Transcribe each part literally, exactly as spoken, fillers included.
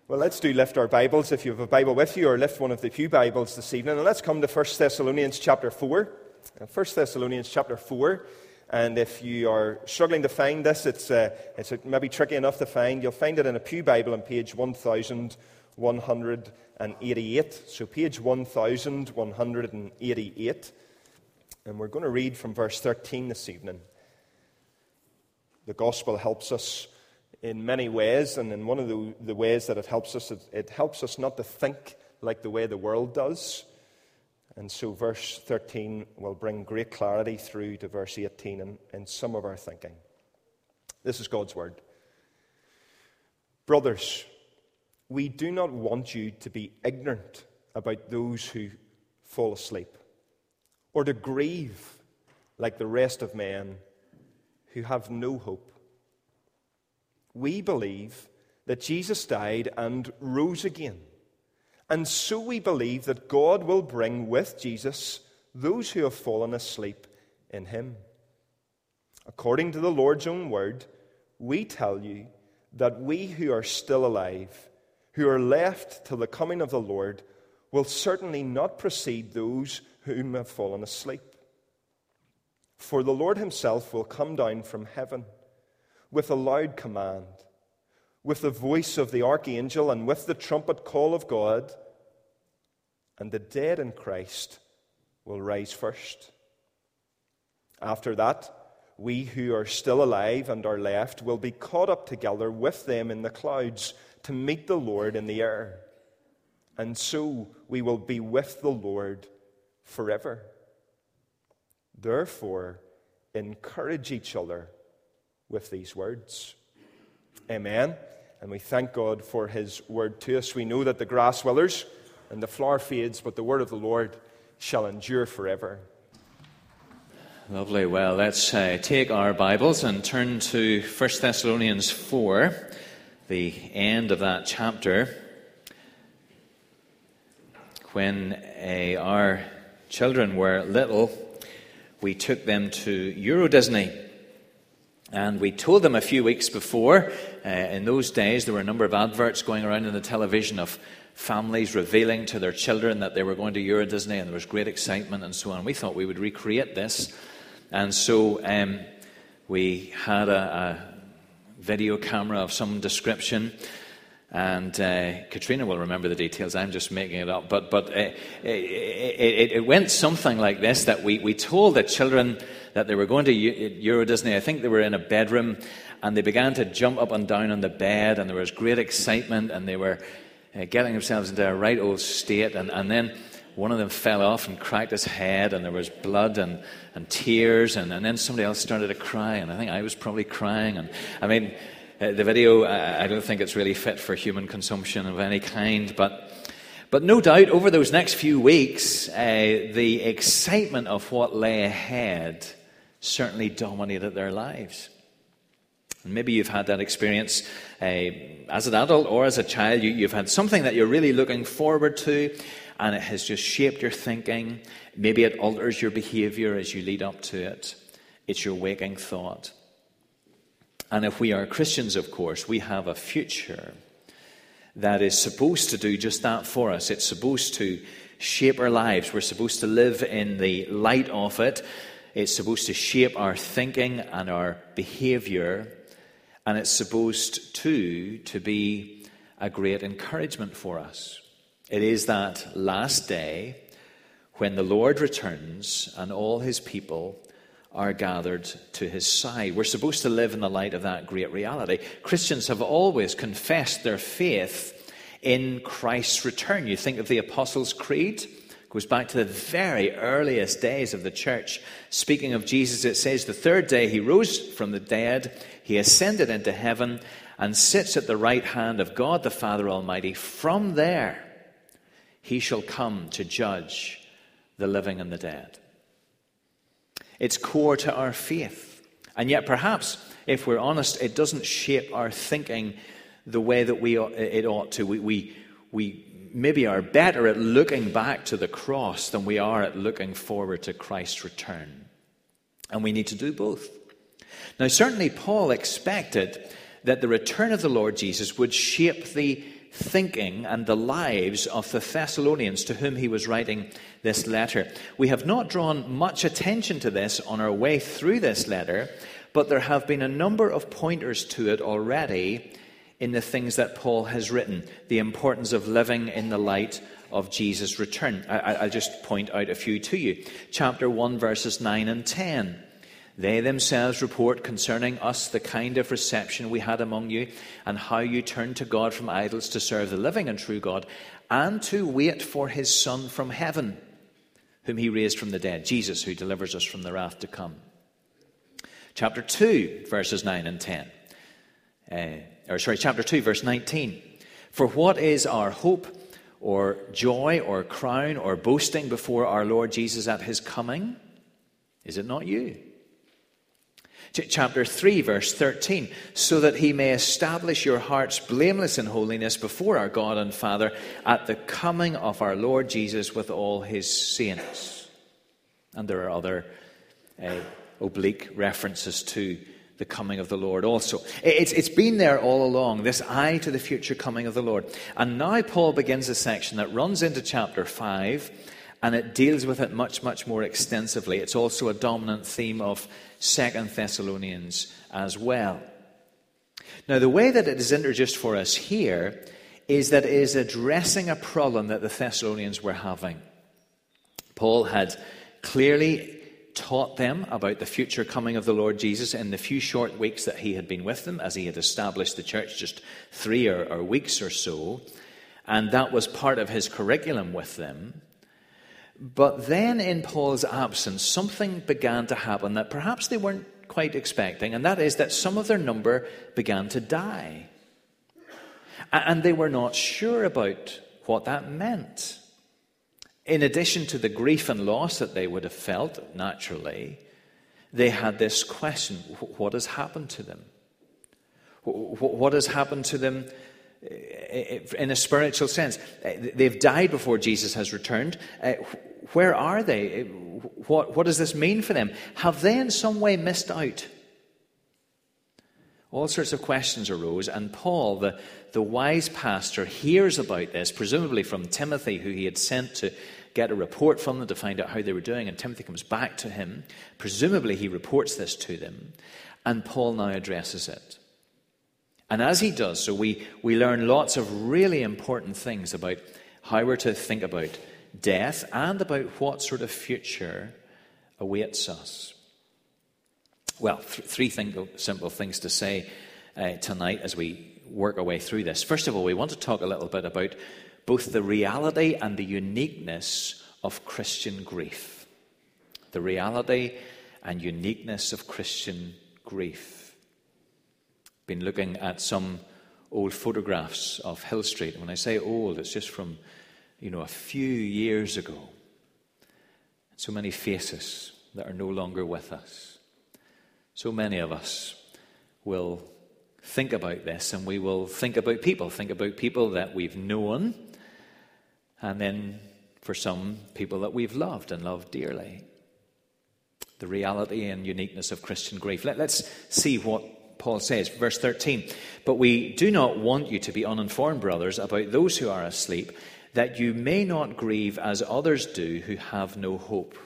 Well, let's do lift our Bibles if you have a Bible with you, or lift one of the pew Bibles this evening. And let's come to First Thessalonians chapter four. First Thessalonians chapter four. And if you are struggling to find this, it's, uh, it's maybe tricky enough to find. You'll find it in a pew Bible on page one thousand one hundred eighty-eight. So page one thousand one hundred eighty-eight. And we're going to read from verse thirteen this evening. The gospel helps us in many ways, and in one of the, the ways that it helps us, it, it helps us not to think like the way the world does. And so verse thirteen will bring great clarity through to verse eighteen in, in some of our thinking. This is God's word. Brothers, we do not want you to be ignorant about those who fall asleep, or to grieve like the rest of men who have no hope. We believe that Jesus died and rose again. And so we believe that God will bring with Jesus those who have fallen asleep in him. According to the Lord's own word, we tell you that we who are still alive, who are left till the coming of the Lord, will certainly not precede those whom have fallen asleep. For the Lord himself will come down from heaven with a loud command, with the voice of the archangel, and with the trumpet call of God, and the dead in Christ will rise first. After that, we who are still alive and are left will be caught up together with them in the clouds to meet the Lord in the air. And so we will be with the Lord forever. Therefore, encourage each other with these words. Amen. And we thank God for his word to us. We know that the grass withers and the flower fades, but the word of the Lord shall endure forever. Lovely. Well, let's uh, take our Bibles and turn to First Thessalonians four, the end of that chapter. When uh, our children were little, we took them to Euro Disney. And we told them a few weeks before, uh, in those days there were a number of adverts going around on the television of families revealing to their children that they were going to Euro Disney, and there was great excitement and so on. We thought we would recreate this. And so um, we had a, a video camera of some description. And uh, Katrina will remember the details. I'm just making it up. But but uh, it, it, it went something like this, that we, we told the children that they were going to Euro Disney. I think they were in a bedroom, and they began to jump up and down on the bed, and there was great excitement, and they were uh, getting themselves into a right old state. And, and then one of them fell off and cracked his head, and there was blood and, and tears, and, and then somebody else started to cry, and I think I was probably crying. And I mean... Uh, the video, uh, I don't think it's really fit for human consumption of any kind, but but no doubt over those next few weeks, uh, the excitement of what lay ahead certainly dominated their lives. And maybe you've had that experience uh, as an adult or as a child. You, you've had something that you're really looking forward to, and it has just shaped your thinking. Maybe it alters your behavior as you lead up to it. It's your waking thought. And if we are Christians, of course, we have a future that is supposed to do just that for us. It's supposed to shape our lives. We're supposed to live in the light of it. It's supposed to shape our thinking and our behavior. And it's supposed to, to be a great encouragement for us. It is that last day when the Lord returns and all his people are gathered to his side. We're supposed to live in the light of that great reality. Christians have always confessed their faith in Christ's return. You think of the Apostles' Creed. It goes back to the very earliest days of the church. Speaking of Jesus, it says, the third day he rose from the dead, he ascended into heaven, and sits at the right hand of God the Father Almighty. From there he shall come to judge the living and the dead. It's core to our faith. And yet perhaps, if we're honest, it doesn't shape our thinking the way that we it ought to. We, we, we maybe are better at looking back to the cross than we are at looking forward to Christ's return. And we need to do both. Now, certainly Paul expected that the return of the Lord Jesus would shape the thinking and the lives of the Thessalonians to whom he was writing this letter. We have not drawn much attention to this on our way through this letter, but there have been a number of pointers to it already in the things that Paul has written, the importance of living in the light of Jesus' return. I, I'll just point out a few to you. Chapter one, verses nine and ten. They themselves report concerning us the kind of reception we had among you, and how you turned to God from idols to serve the living and true God, and to wait for his Son from heaven, whom he raised from the dead, Jesus, who delivers us from the wrath to come. Chapter two, verses nine and ten. Uh, or sorry, chapter two, verse nineteen. For what is our hope, or joy, or crown, or boasting before our Lord Jesus at his coming? Is it not you? Chapter three, verse thirteen, so that he may establish your hearts blameless in holiness before our God and Father at the coming of our Lord Jesus with all his saints. And there are other uh, oblique references to the coming of the Lord also. It's, it's been there all along, this eye to the future coming of the Lord. And now Paul begins a section that runs into chapter five, and it deals with it much, much more extensively. It's also a dominant theme of Second Thessalonians as well. Now, the way that it is introduced for us here is that it is addressing a problem that the Thessalonians were having. Paul had clearly taught them about the future coming of the Lord Jesus in the few short weeks that he had been with them, as he had established the church just three or, or weeks or so. And that was part of his curriculum with them. But then in Paul's absence, something began to happen that perhaps they weren't quite expecting, and that is that some of their number began to die. And they were not sure about what that meant. In addition to the grief and loss that they would have felt, naturally, they had this question: what has happened to them? What has happened to them in a spiritual sense? They've died before Jesus has returned. Where are they? What, what does this mean for them? Have they in some way missed out? All sorts of questions arose, and Paul, the, the wise pastor, hears about this, presumably from Timothy, who he had sent to get a report from them to find out how they were doing, and Timothy comes back to him. Presumably he reports this to them, and Paul now addresses it. And as he does so, we, we learn lots of really important things about how we're to think about death and about what sort of future awaits us. Well, th- three thing- simple things to say uh, tonight as we work our way through this. First of all, we want to talk a little bit about both the reality and the uniqueness of Christian grief. The reality and uniqueness of Christian grief. Been looking at some old photographs of Hill Street. And when I say old, it's just from, you know, a few years ago. So many faces that are no longer with us. So many of us will think about this, and we will think about people, think about people that we've known, and then for some, people that we've loved and loved dearly. The reality and uniqueness of Christian grief. Let, let's see what Paul says, verse thirteen. But we do not want you to be uninformed, brothers, about those who are asleep, that you may not grieve as others do who have no hope.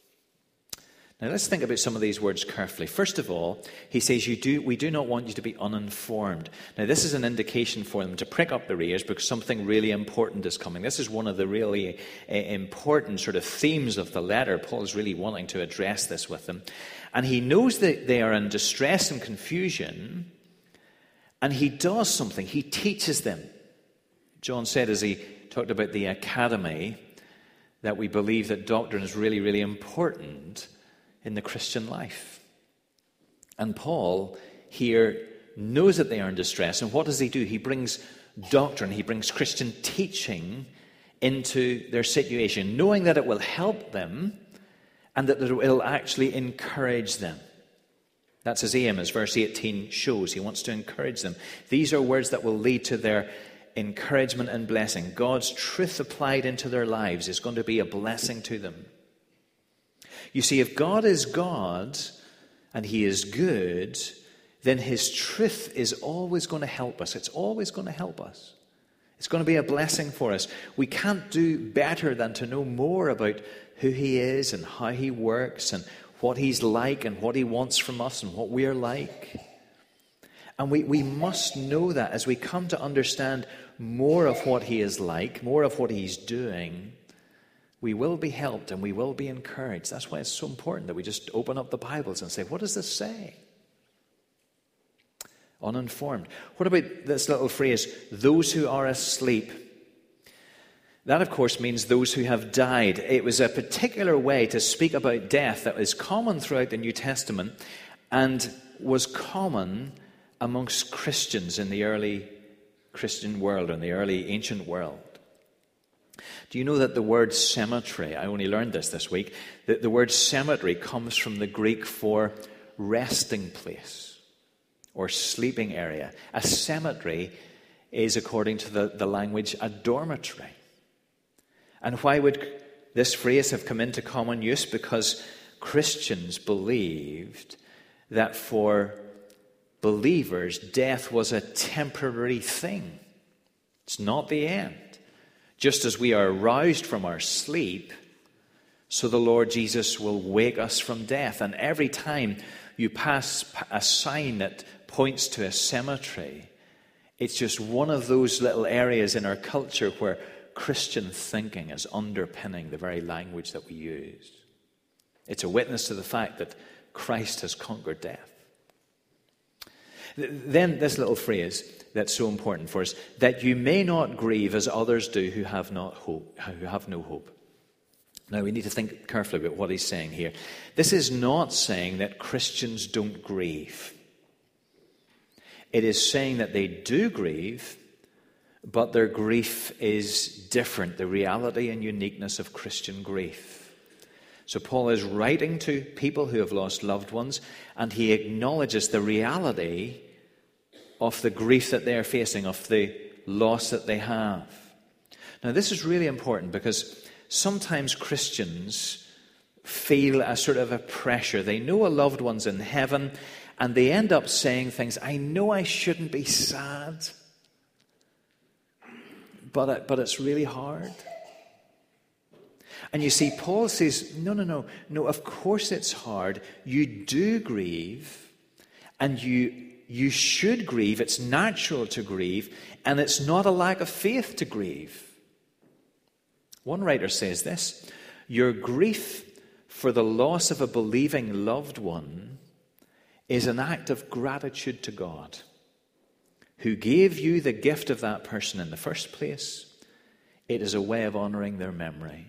Now let's think about some of these words carefully. First of all, he says, "You do. we do not want you to be uninformed." Now this is an indication for them to prick up their ears because something really important is coming. This is one of the really uh, important sort of themes of the letter. Paul is really wanting to address this with them. And he knows that they are in distress and confusion, and he does something. He teaches them. John said as he talked about the academy that we believe that doctrine is really, really important in the Christian life. And Paul here knows that they are in distress. And what does he do? He brings doctrine, he brings Christian teaching into their situation, knowing that it will help them and that it will actually encourage them. That's his aim, as verse eighteen shows. He wants to encourage them. These are words that will lead to their encouragement and blessing. God's truth applied into their lives is going to be a blessing to them. You see, if God is God and he is good, then his truth is always going to help us. It's always going to help us. It's going to be a blessing for us. We can't do better than to know more about who he is and how he works and what he's like and what he wants from us and what we're like. And we, we must know that as we come to understand more of what he is like, more of what he's doing, we will be helped and we will be encouraged. That's why it's so important that we just open up the Bibles and say, what does this say? Uninformed. What about this little phrase, those who are asleep? That, of course, means those who have died. It was a particular way to speak about death that is common throughout the New Testament and was common amongst Christians in the early Christian world, or in the early ancient world. Do you know that the word cemetery, I only learned this this week, that the word cemetery comes from the Greek for resting place or sleeping area. A cemetery is, according to the, the language, a dormitory. And why would this phrase have come into common use? Because Christians believed that for believers, death was a temporary thing. It's not the end. Just as we are roused from our sleep, so the Lord Jesus will wake us from death. And every time you pass a sign that points to a cemetery, it's just one of those little areas in our culture where Christian thinking is underpinning the very language that we use. It's a witness to the fact that Christ has conquered death. Then this little phrase that's so important for us, that you may not grieve as others do who have not hope, who have no hope. Now we need to think carefully about what he's saying here. This is not saying that Christians don't grieve. It is saying that they do grieve, but their grief is different, the reality and uniqueness of Christian grief. So Paul is writing to people who have lost loved ones, and he acknowledges the reality of the grief that they are facing, of the loss that they have. Now this is really important because sometimes Christians feel a sort of a pressure. They know a loved one's in heaven, and they end up saying things, I know I shouldn't be sad, but, but it's really hard. And you see, Paul says, no, no, no, no, of course it's hard. You do grieve, and you you should grieve. It's natural to grieve, and it's not a lack of faith to grieve. One writer says this, your grief for the loss of a believing loved one is an act of gratitude to God, who gave you the gift of that person in the first place. It is a way of honoring their memory.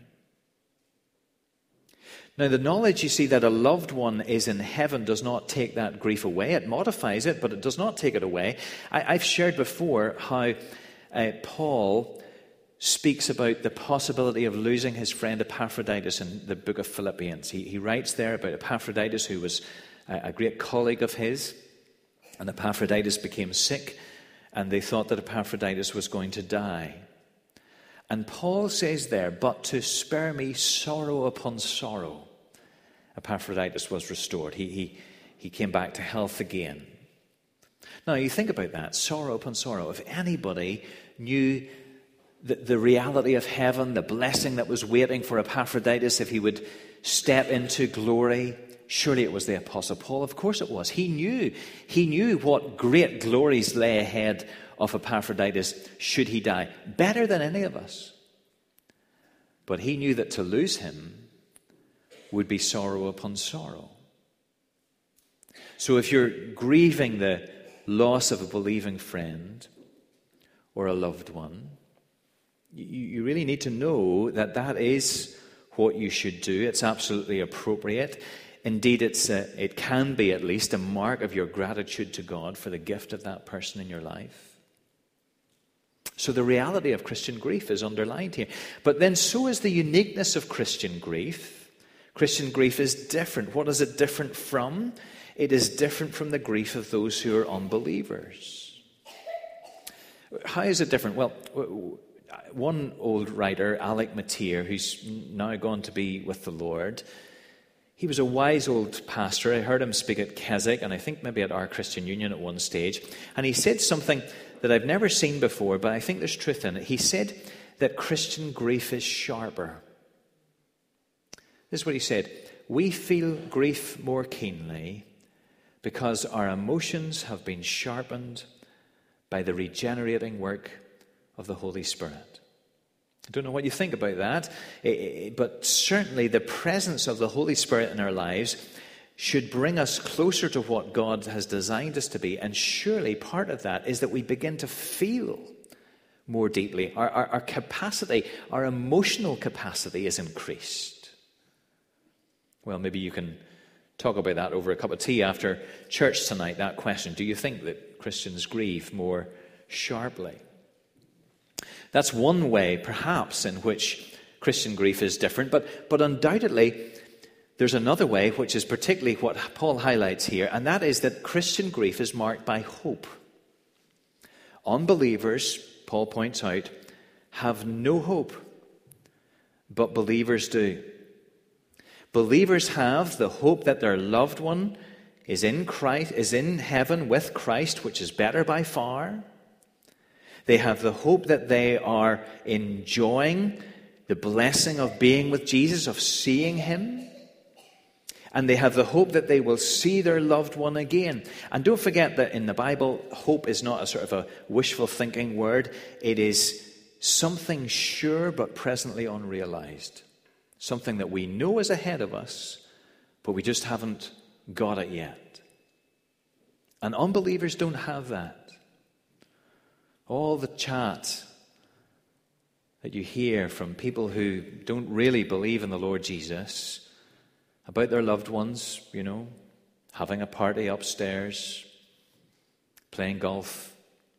Now, the knowledge, you see, that a loved one is in heaven does not take that grief away. It modifies it, but it does not take it away. I, I've shared before how uh, Paul speaks about the possibility of losing his friend Epaphroditus in the book of Philippians. He, he writes there about Epaphroditus, who was a, a great colleague of his, and Epaphroditus became sick, and they thought that Epaphroditus was going to die. And Paul says there, but to spare me sorrow upon sorrow, Epaphroditus was restored. He, he, he came back to health again. Now, you think about that, sorrow upon sorrow. If anybody knew the, the reality of heaven, the blessing that was waiting for Epaphroditus if he would step into glory, surely it was the Apostle Paul. Of course it was. He knew. He knew what great glories lay ahead of Epaphroditus should he die, better than any of us. But he knew that to lose him would be sorrow upon sorrow. So if you're grieving the loss of a believing friend or a loved one, you, you really need to know that that is what you should do. It's absolutely appropriate. Indeed, it's a, it can be at least a mark of your gratitude to God for the gift of that person in your life. So the reality of Christian grief is underlined here. But then so is the uniqueness of Christian grief. Christian grief is different. What is it different from? It is different from the grief of those who are unbelievers. How is it different? Well, one old writer, Alec Matier, who's now gone to be with the Lord, He was a wise old pastor. I heard him speak at Keswick, and I think maybe at our Christian Union at one stage. And he said something that I've never seen before, but I think there's truth in it. He said that Christian grief is sharper. This is what he said. We feel grief more keenly because our emotions have been sharpened by the regenerating work of the Holy Spirit. I don't know what you think about that, but certainly the presence of the Holy Spirit in our lives should bring us closer to what God has designed us to be, and surely part of that is that we begin to feel more deeply. Our, our, our capacity, our emotional capacity is increased. Well, maybe you can talk about that over a cup of tea after church tonight, that question. Do you think that Christians grieve more sharply? That's one way, perhaps, in which Christian grief is different, but, but undoubtedly there's another way, which is particularly what Paul highlights here, and that is that Christian grief is marked by hope. Unbelievers, Paul points out, have no hope, but believers do. Believers have the hope that their loved one is in Christ, is in heaven with Christ, which is better by far. They have the hope that they are enjoying the blessing of being with Jesus, of seeing him. And they have the hope that they will see their loved one again. And don't forget that in the Bible, hope is not a sort of a wishful thinking word. It is something sure but presently unrealized. Something that we know is ahead of us, but we just haven't got it yet. And unbelievers don't have that. All the chat that you hear from people who don't really believe in the Lord Jesus about their loved ones, you know, having a party upstairs, playing golf,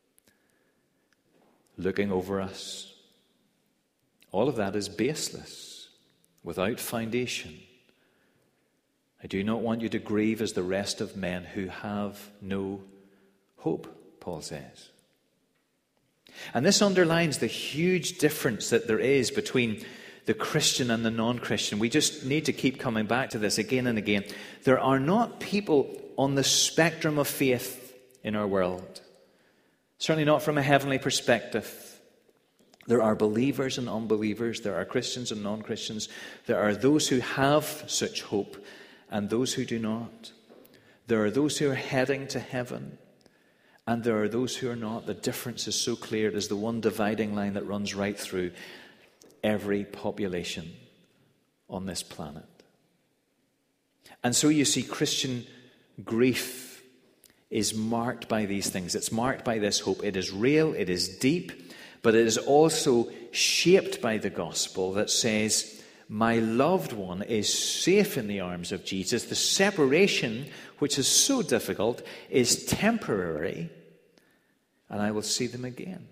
looking over us, all of that is baseless, without foundation. I do not want you to grieve as the rest of men who have no hope, Paul says. And this underlines the huge difference that there is between the Christian and the non-Christian. We just need to keep coming back to this again and again. There are not people on the spectrum of faith in our world. Certainly not from a heavenly perspective. There are believers and unbelievers. There are Christians and non-Christians. There are those who have such hope and those who do not. There are those who are heading to heaven. And there are those who are not. The difference is so clear. It is the one dividing line that runs right through every population on this planet. And so you see, Christian grief is marked by these things. It's marked by this hope. It is real, it is deep, but it is also shaped by the gospel that says, my loved one is safe in the arms of Jesus. The separation, which is so difficult, is temporary, and I will see them again.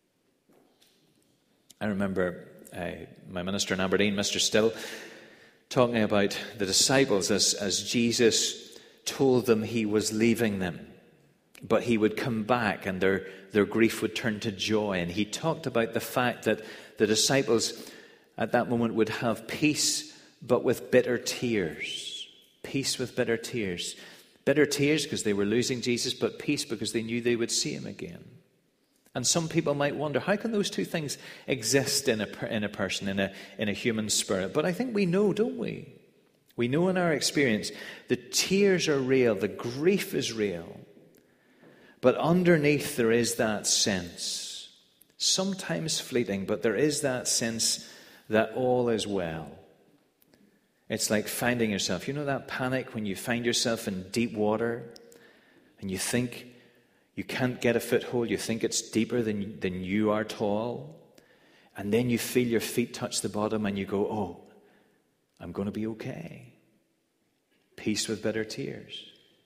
I remember uh, my minister in Aberdeen, Mister Still, talking about the disciples as, as Jesus told them he was leaving them, but he would come back and their, their grief would turn to joy. And he talked about the fact that the disciples at that moment would have peace, but with bitter tears. Peace with bitter tears. Bitter tears because they were losing Jesus, but peace because they knew they would see him again. And some people might wonder, how can those two things exist in a in a person, in a in a human spirit? But I think we know, don't we? We know in our experience the tears are real, the grief is real. But underneath there is that sense, sometimes fleeting, but there is that sense that all is well. It's like finding yourself, you know that panic when you find yourself in deep water and you think you can't get a foothold, you think it's deeper than, than you are tall, and then you feel your feet touch the bottom and you go, oh, I'm going to be okay. Peace with bitter tears.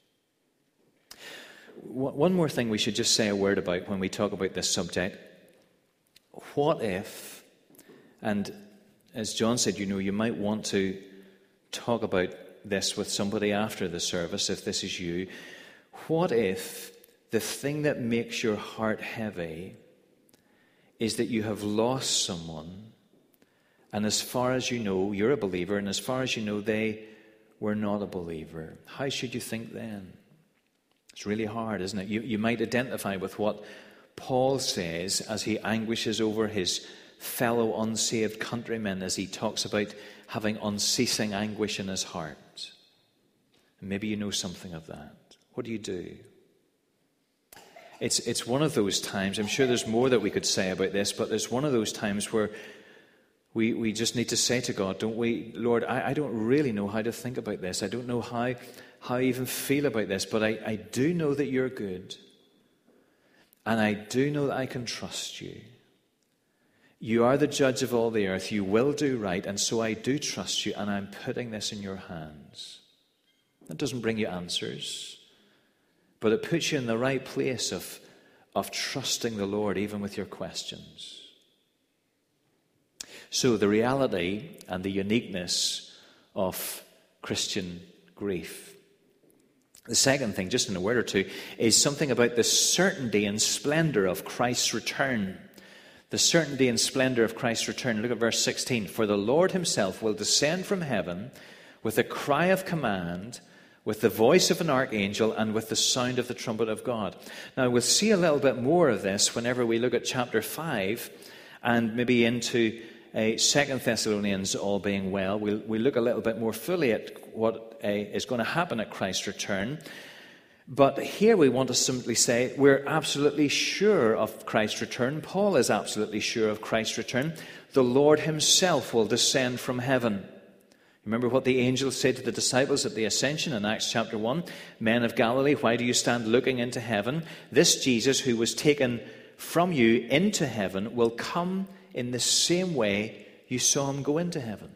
One more thing we should just say a word about when we talk about this subject. What if, and as John said, you know, you might want to talk about this with somebody after the service, if this is you. What if the thing that makes your heart heavy is that you have lost someone, and as far as you know, you're a believer, and as far as you know, they were not a believer, how should you think then? It's really hard, isn't it? You, you might identify with what Paul says as he anguishes over his fellow unsaved countrymen, as he talks about having unceasing anguish in his heart. And maybe you know something of that. What do you do? It's, it's one of those times, I'm sure there's more that we could say about this, but there's one of those times where we, we just need to say to God, don't we, Lord, I, I don't really know how to think about this. I don't know how, how I even feel about this, but I, I do know that you're good. And I do know that I can trust you. You are the judge of all the earth. You will do right, and so I do trust you, and I'm putting this in your hands. That doesn't bring you answers, but it puts you in the right place of, of trusting the Lord, even with your questions. So the reality and the uniqueness of Christian grief. The second thing, just in a word or two, is something about the certainty and splendor of Christ's return. The certainty and splendor of Christ's return. Look at verse sixteen. For the Lord himself will descend from heaven with a cry of command, with the voice of an archangel, and with the sound of the trumpet of God. Now, we'll see a little bit more of this whenever we look at chapter five and maybe into uh, Second Thessalonians, all being well. We'll, we'll look a little bit more fully at what uh, is going to happen at Christ's return. But here we want to simply say we're absolutely sure of Christ's return. Paul is absolutely sure of Christ's return. The Lord himself will descend from heaven. Remember what the angel said to the disciples at the ascension in Acts chapter one? Men of Galilee, why do you stand looking into heaven? This Jesus who was taken from you into heaven will come in the same way you saw him go into heaven.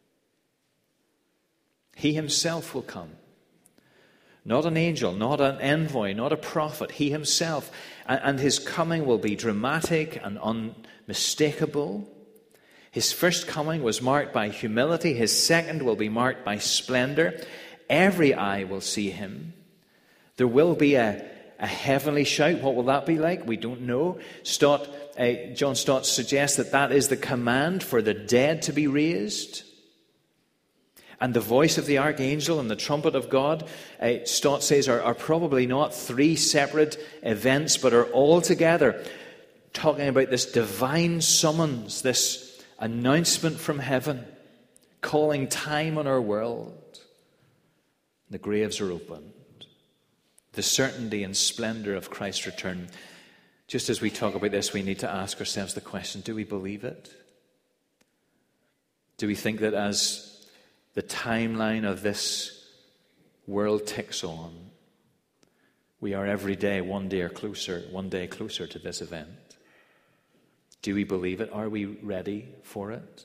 He himself will come. Not an angel, not an envoy, not a prophet. He himself. And his coming will be dramatic and unmistakable. His first coming was marked by humility. His second will be marked by splendor. Every eye will see him. There will be a, a heavenly shout. What will that be like? We don't know. Stott, uh, John Stott suggests that that is the command for the dead to be raised. And the voice of the archangel and the trumpet of God, uh, Stott says, are, are probably not three separate events, but are all together, talking about this divine summons, this announcement from heaven, calling time on our world. The graves are opened. The certainty and splendor of Christ's return. Just as we talk about this, we need to ask ourselves the question, do we believe it? Do we think that as the timeline of this world ticks on, we are every day one day closer, one day closer to this event? Do we believe it? Are we ready for it?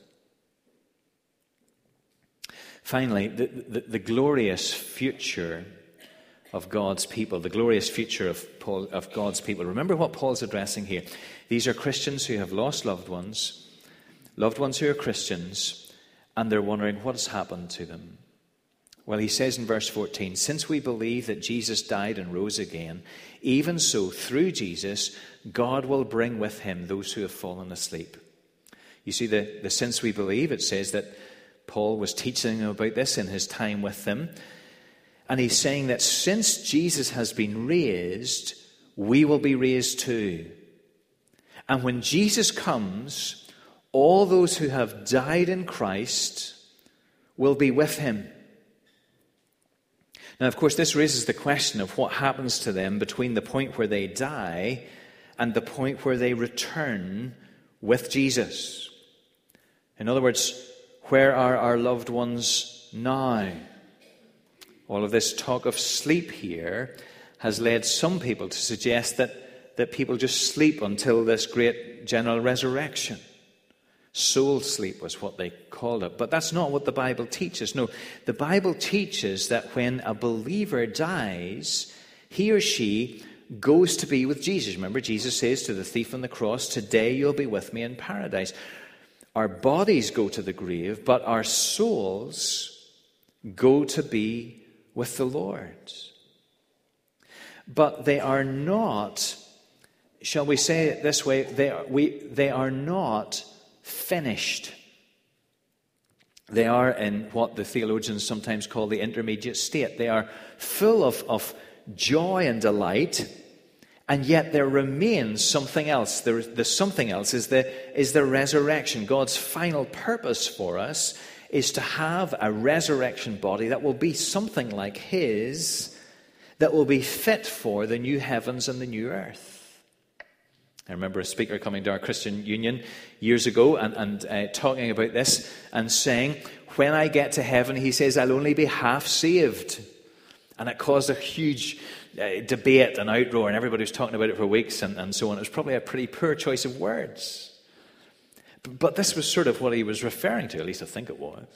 Finally, the, the, the glorious future of God's people, the glorious future of, Paul, of God's people. Remember what Paul's addressing here. These are Christians who have lost loved ones, loved ones who are Christians, and they're wondering what has happened to them. Well, he says in verse fourteen, since we believe that Jesus died and rose again, even so, through Jesus, God will bring with him those who have fallen asleep. You see, the, the since we believe, it says that Paul was teaching them about this in his time with them. And he's saying that since Jesus has been raised, we will be raised too. And when Jesus comes, all those who have died in Christ will be with him. Now, of course, this raises the question of what happens to them between the point where they die and the point where they return with Jesus. In other words, where are our loved ones now? All of this talk of sleep here has led some people to suggest that, that people just sleep until this great general resurrection. Soul sleep was what they called it. But that's not what the Bible teaches. No, the Bible teaches that when a believer dies, he or she goes to be with Jesus. Remember, Jesus says to the thief on the cross, today you'll be with me in paradise. Our bodies go to the grave, but our souls go to be with the Lord. But they are not, shall we say it this way, they are, we, they are not finished. They are in what the theologians sometimes call the intermediate state. They are full of, of joy and delight, and yet there remains something else. There, the something else is the, is the resurrection. God's final purpose for us is to have a resurrection body that will be something like His, that will be fit for the new heavens and the new earth. I remember a speaker coming to our Christian Union years ago and, and uh, talking about this and saying, when I get to heaven, he says, I'll only be half saved. And it caused a huge uh, debate and outroar, and everybody was talking about it for weeks and, and so on. It was probably a pretty poor choice of words. But, but this was sort of what he was referring to, at least I think it was.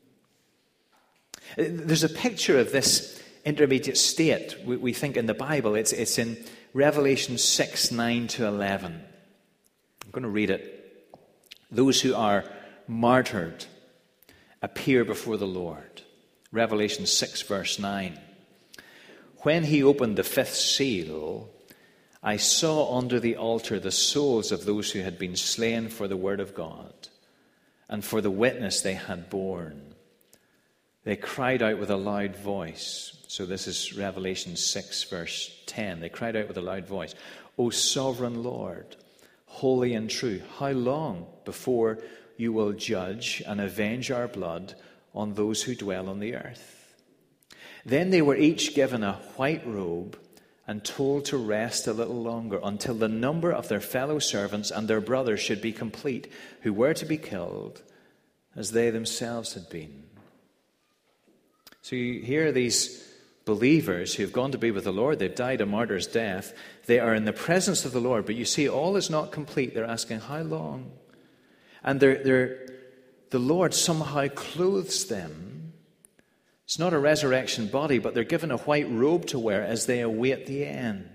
There's a picture of this intermediate state, we, we think, in the Bible. It's, it's in Revelation six, nine to eleven. I'm going to read it. Those who are martyred appear before the Lord. Revelation six, verse nine. When he opened the fifth seal, I saw under the altar the souls of those who had been slain for the word of God and for the witness they had borne. They cried out with a loud voice. So this is Revelation six, verse ten. They cried out with a loud voice, O sovereign Lord, holy and true, how long before you will judge and avenge our blood on those who dwell on the earth? Then they were each given a white robe and told to rest a little longer until the number of their fellow servants and their brothers should be complete, who were to be killed as they themselves had been. So you hear these believers who have gone to be with the Lord. They've died a martyr's death. They are in the presence of the Lord. But you see, all is not complete. They're asking, how long? And they're, they're, the Lord somehow clothes them. It's not a resurrection body, but they're given a white robe to wear as they await the end.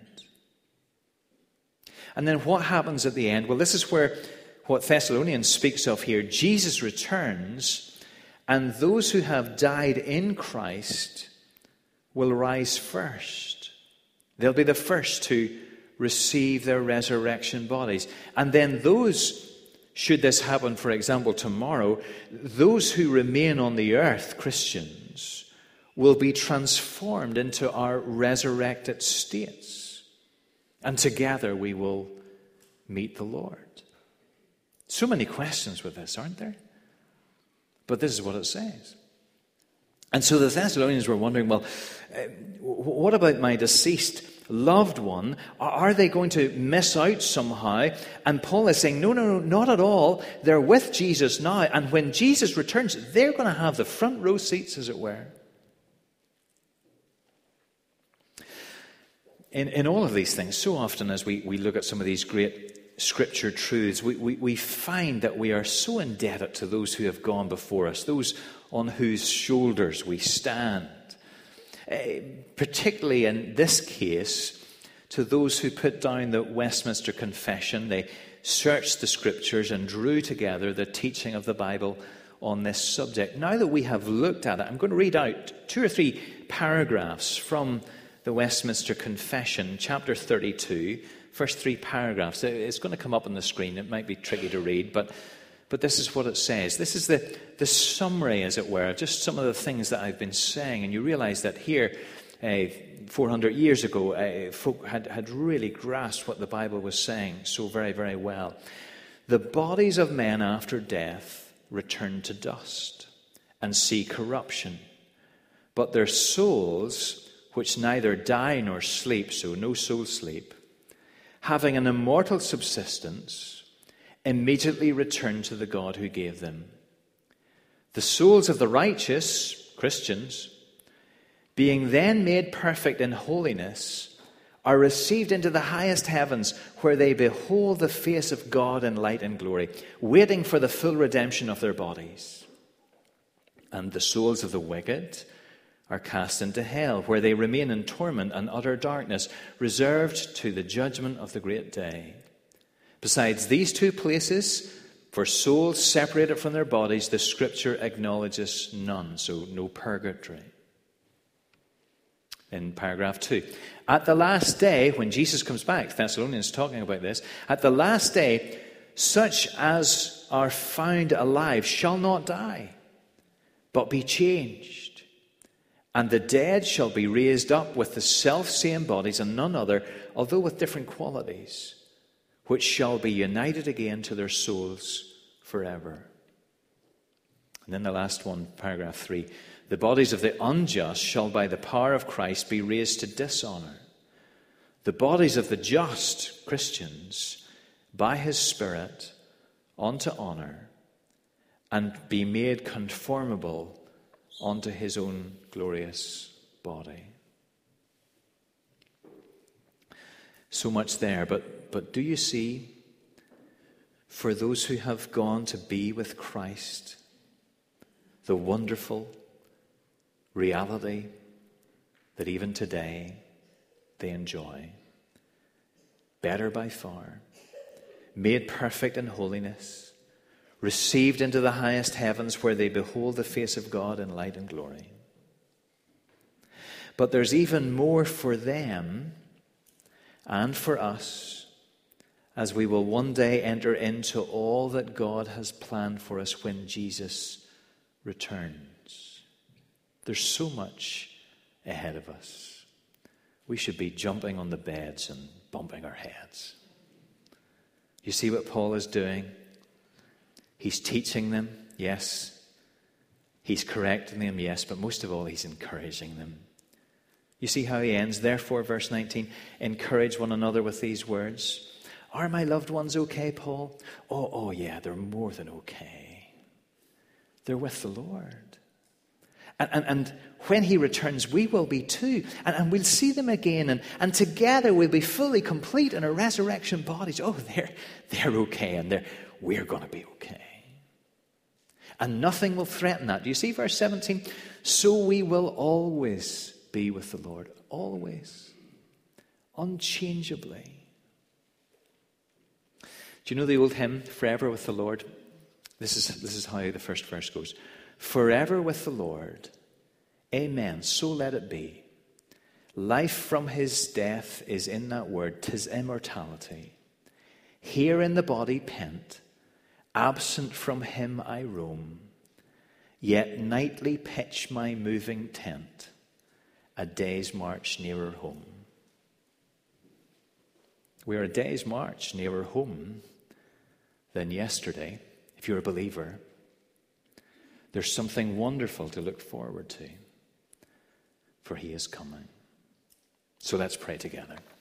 And then what happens at the end? Well, this is where what Thessalonians speaks of here. Jesus returns, and those who have died in Christ will rise first. They'll be the first to receive their resurrection bodies. And then those, should this happen, for example, tomorrow, those who remain on the earth, Christians, will be transformed into our resurrected states. And together we will meet the Lord. So many questions with this, aren't there? But this is what it says. And so the Thessalonians were wondering, well, uh, what about my deceased loved one? Are they going to miss out somehow? And Paul is saying, no, no, no, not at all. They're with Jesus now. And when Jesus returns, they're going to have the front row seats, as it were. In, in all of these things, so often as we, we look at some of these great Scripture truths, we, we, we find that we are so indebted to those who have gone before us, those on whose shoulders we stand. Uh, particularly in this case, to those who put down the Westminster Confession. They searched the Scriptures and drew together the teaching of the Bible on this subject. Now that we have looked at it, I'm going to read out two or three paragraphs from the Westminster Confession, chapter thirty-two, first three paragraphs. It's going to come up on the screen. It might be tricky to read, but But this is what it says. This is the, the summary, as it were, of just some of the things that I've been saying. And you realize that here, uh, four hundred years ago, uh, folk had, had really grasped what the Bible was saying so very, very well. The bodies of men after death return to dust and see corruption. But their souls, which neither die nor sleep, so no soul sleep, having an immortal subsistence, immediately return to the God who gave them. The souls of the righteous, Christians, being then made perfect in holiness, are received into the highest heavens, where they behold the face of God in light and glory, waiting for the full redemption of their bodies. And the souls of the wicked are cast into hell, where they remain in torment and utter darkness, reserved to the judgment of the great day. Besides these two places, for souls separated from their bodies, the Scripture acknowledges none, so no purgatory. In paragraph two, at the last day, when Jesus comes back, Thessalonians is talking about this, at the last day, such as are found alive shall not die. but be changed. And the dead shall be raised up with the selfsame bodies and none other, although with different qualities, which shall be united again to their souls forever. And then the last one, paragraph three. The bodies of the unjust shall by the power of Christ be raised to dishonor. The bodies of the just, Christians, by his Spirit unto honor, and be made conformable unto his own glorious body. So much there, but, but do you see, for those who have gone to be with Christ, the wonderful reality that even today they enjoy, better by far, made perfect in holiness, received into the highest heavens where they behold the face of God in light and glory. But there's even more for them and for us as we will one day enter into all that God has planned for us when Jesus returns. There's so much ahead of us. We should be jumping on the beds and bumping our heads. You see what Paul is doing? He's teaching them, yes. He's correcting them, yes. But most of all, he's encouraging them. You see how he ends? Therefore, verse nineteen, encourage one another with these words. Are my loved ones okay, Paul? Oh, oh yeah, they're more than okay. They're with the Lord. And, and, and when he returns, we will be too. And, and we'll see them again. And, and together we'll be fully complete in our resurrection bodies. Oh, they're, they're okay. And they're, we're going to be okay. And nothing will threaten that. Do you see verse seventeen? So we will always be with the Lord. Always. Unchangeably. Do you know the old hymn, Forever with the Lord? This is, this is how the first verse goes. Forever with the Lord. Amen. So let it be. Life from his death is in that word. 'Tis immortality. Here in the body pent, absent from him I roam, yet nightly pitch my moving tent, a day's march nearer home. We're a day's march nearer home than yesterday. If you're a believer, there's something wonderful to look forward to, for he is coming. So let's pray together.